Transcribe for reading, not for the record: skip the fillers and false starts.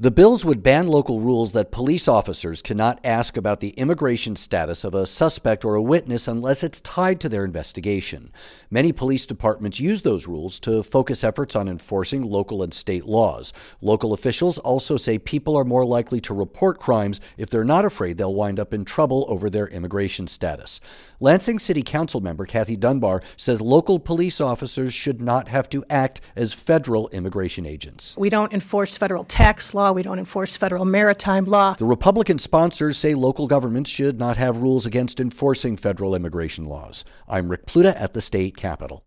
The bills would ban local rules that police officers cannot ask about the immigration status of a suspect or a witness unless it's tied to their investigation. Many police departments use those rules to focus efforts on enforcing local and state laws. Local officials also say people are more likely to report crimes if they're not afraid they'll wind up in trouble over their immigration status. Lansing City Council member Kathy Dunbar says local police officers should not have to act as federal immigration agents. We don't enforce federal tax law. We don't enforce federal maritime law. The Republican sponsors say local governments should not have rules against enforcing federal immigration laws. I'm Rick Pluta at the state capitol.